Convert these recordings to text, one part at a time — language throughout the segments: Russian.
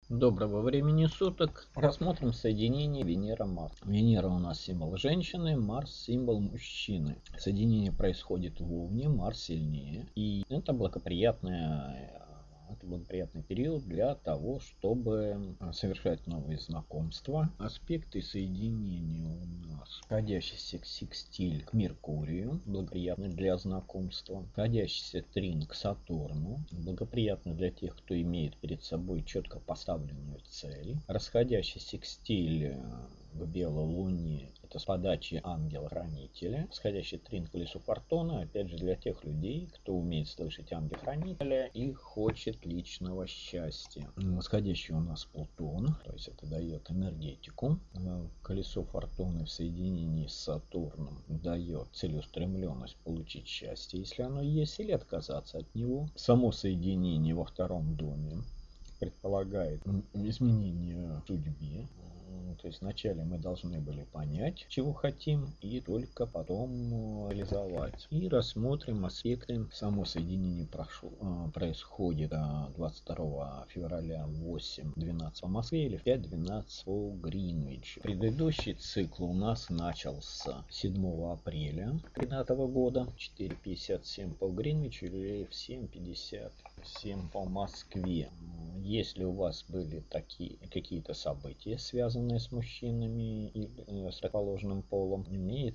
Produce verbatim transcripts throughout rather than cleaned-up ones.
Доброго времени суток. Рассмотрим соединение Венера-Марс. Венера у нас символ женщины, Марс символ мужчины. Соединение происходит в Овне, Марс сильнее. И это благоприятное Это благоприятный период для того, чтобы совершать новые знакомства. Аспекты соединения у нас: находящийся секстиль к Меркурию, благоприятный для знакомства; находящийся трин к Сатурну, благоприятный для тех, кто имеет перед собой четко поставленную цель; расходящий секстиль к Белой Луне — это с подачи ангела-хранителя; восходящий трин к колесу фортуны, опять же, для тех людей, кто умеет слышать ангела-хранителя и хочет личного счастья. Восходящий у нас Плутон, то есть это дает энергетику. Колесо фортуны в соединении с Сатурном дает целеустремленность получить счастье, если оно есть, или отказаться от него. Само соединение во втором доме предполагает изменение в судьбе. То есть вначале мы должны были понять, чего хотим, и только потом реализовать. И рассмотрим аспекты. Само соединение прошло, происходит двадцать второго февраля в восемь двенадцать по Москве или в пять двенадцать по Гринвичу. Предыдущий цикл у нас начался седьмого апреля две тысячи тринадцатого года, четыре пятьдесят семь по Гринвичу или в семь пятьдесят семь по Москве. Если у вас были такие какие-то события, связанные с мужчинами или с противоположным полом, имеет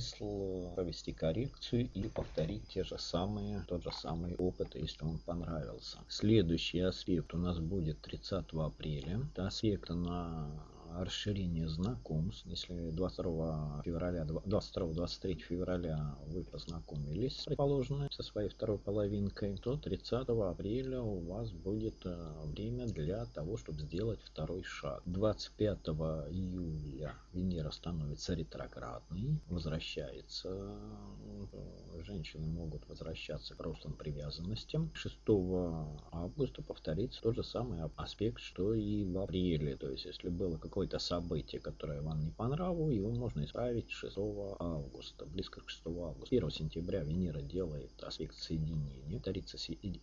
смысл провести коррекцию и повторить те же самые, тот же самый опыт, если он понравился. Следующий аспект у нас будет тридцатого апреля. Это аспект на расширение знакомств. Если двадцать второго февраля, двадцать второго двадцать третьего февраля вы познакомились с предположенной со своей второй половинкой, то тридцатого апреля у вас будет время для того, чтобы сделать второй шаг. двадцать пятого июля Венера становится ретроградной, возвращается. Женщины могут возвращаться к прошлым привязанностям. шестого августа повторится тот же самый аспект, что и в апреле. То есть, если было какое-то событие, которое вам не понравилось, его можно исправить шестого августа, близко к шестого августа. первого сентября Венера делает аспект соединения. Повторится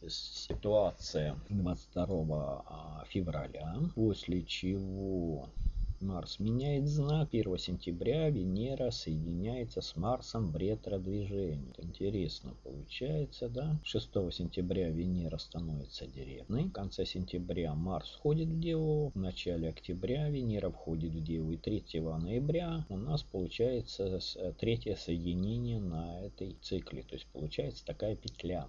ситуация двадцать второго февраля, после чего Марс меняет знак. первого сентября Венера соединяется с Марсом в ретро-движении. Интересно получается, да? шестого сентября Венера становится директной. В конце сентября Марс входит в Деву. В начале октября Венера входит в Деву. И третьего ноября у нас получается третье соединение на этой цикле. То есть получается такая петля.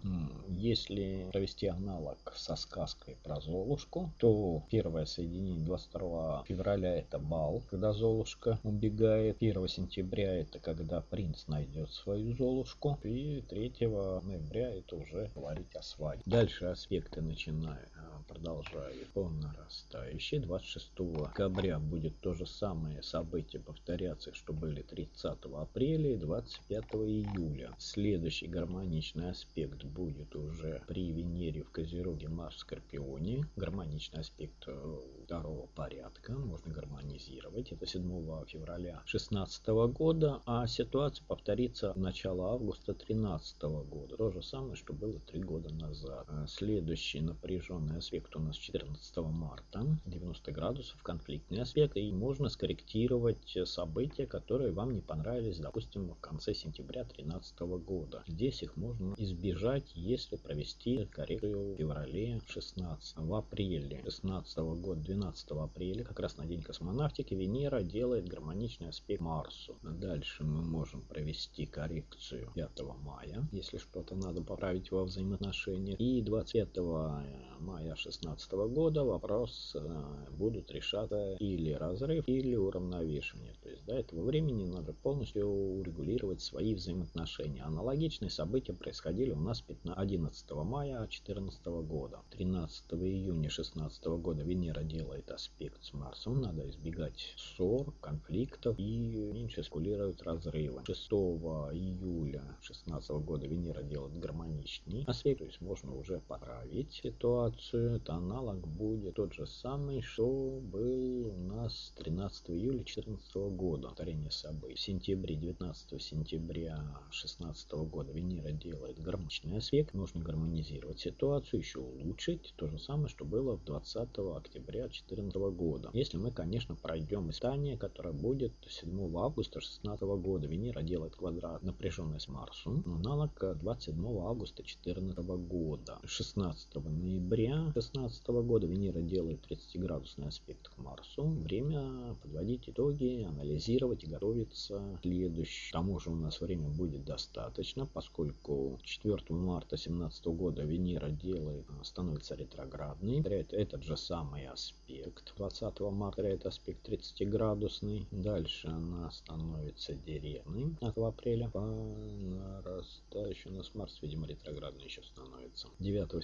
Если провести аналог со сказкой про Золушку, то первое соединение двадцать второго февраля это бал, когда Золушка убегает. первого сентября это когда принц найдет свою Золушку. И третьего ноября это уже говорить о свадьбе. Дальше аспекты начинают, продолжают по нарастающей. двадцать шестого декабря будет то же самое событие повторяться, что были тридцатого апреля и двадцать пятого июля. Следующий гармоничный аспект будет уже при Венере в Козероге, Марс в Скорпионе. Гармоничный аспект второго порядка. Можно гармонизировать. Это седьмого февраля шестнадцатого года. А ситуация повторится в начале августа тринадцатого года. То же самое, что было три года назад. Следующий напряженный аспект у нас четырнадцатого марта. девяносто градусов. Конфликтный аспект. И можно скорректировать события, которые вам не понравились, допустим, в конце сентября тринадцатого года. Здесь их можно избежать, если провести коррекцию в феврале шестнадцатого. В апреле шестнадцатого года, двенадцатого апреля, как раз на день космонавтики, Венера делает гармоничный аспект Марсу. Дальше мы можем провести коррекцию пятого мая, если что-то надо поправить во взаимоотношениях. И двадцать пятого мая шестнадцатого года вопрос э, будут решаться или разрыв, или уравновешивание. То есть до этого времени надо полностью урегулировать свои взаимоотношения. Аналогичные события происходили у нас одиннадцатого мая две тысячи четырнадцатого года. тринадцатого июня две тысячи шестнадцатого года Венера делает аспект с Марсом. Надо избегать ссор, конфликтов и меньше спекулировать разрывы. шестого июля две тысячи шестнадцатого года Венера делает гармоничный аспект, то есть можно уже поправить ситуацию. Это аналог будет тот же самый, что был у нас тринадцатого июля две тысячи четырнадцатого года. Повторение событий. В сентябре, девятнадцатого сентября две тысячи шестнадцатого года Венера делает гармоничный аспект. Нужно гармонизировать ситуацию, еще улучшить. То же самое, что было двадцатого октября две тысячи четырнадцатого года. Если мы, конечно, пройдем испытание, которое будет седьмого августа две тысячи шестнадцатого года. Венера делает квадрат напряженность Марсу. Аналог двадцать седьмого августа две тысячи четырнадцатого года. шестнадцатого ноября две тысячи шестнадцатого года Венера делает тридцатиградусный аспект к Марсу. Время подводить итоги, анализировать и готовиться к следующему. К тому же у нас время будет достаточно, поскольку четвёртого марта две тысячи семнадцатого года Венера делает, становится ретроградной. Этот же самый аспект. двадцатого марта это аспект тридцатиградусный. Дальше она становится директной. пятнадцатого апреля по нарастающей. У нас Марс, видимо, ретроградный еще становится. девятого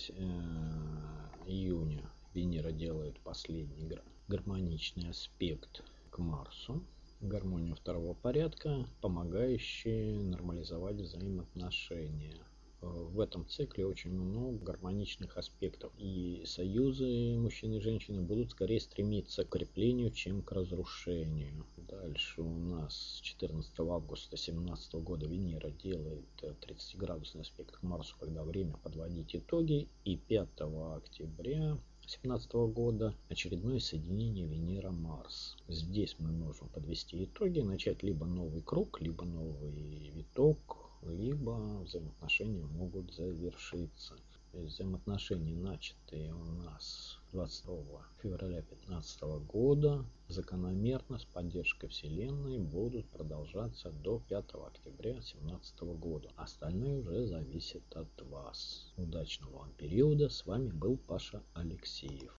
июня Венера делает последний гармоничный аспект к Марсу. Гармонию второго порядка, помогающие нормализовать взаимоотношения. В этом цикле очень много гармоничных аспектов, и союзы мужчины и женщины будут скорее стремиться к укреплению, чем к разрушению. Дальше у нас четырнадцатого августа две тысячи семнадцатого года Венера делает тридцатиградусный аспект к Марсу, когда время подводить итоги, и пятого октября две тысячи семнадцатого года очередное соединение Венера-Марс. Здесь мы можем подвести итоги, начать либо новый круг, либо новый виток, либо взаимоотношения могут завершиться. Взаимоотношения, начатые у нас двадцать второго февраля две тысячи пятнадцатого года, закономерно с поддержкой Вселенной будут продолжаться до пятого октября две тысячи семнадцатого года. Остальное уже зависит от вас. Удачного вам периода. С вами был Паша Алексеев.